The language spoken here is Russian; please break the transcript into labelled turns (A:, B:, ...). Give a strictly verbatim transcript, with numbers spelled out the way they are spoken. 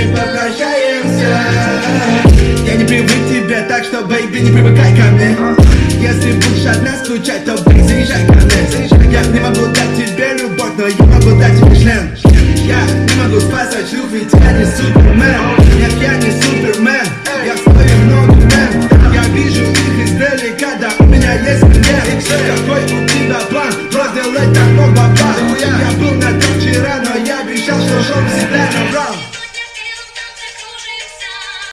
A: мы попрощаемся. Я не привык к тебе, так что, бэйби, не привыкай ко мне. Если будешь одна скучать, то, бэйби, заезжай ко мне. Я не могу дать тебе любовь, но я могу дать тебе член. Я не могу спасать любви, ведь я не супермен. Нет, я не супермен, я стою много мен. Я вижу их издалека, да у меня есть клиент. Какой у тебя план, сделать так много бабла. Я был на том вчера, но я обещал, что шоу всегда набрал.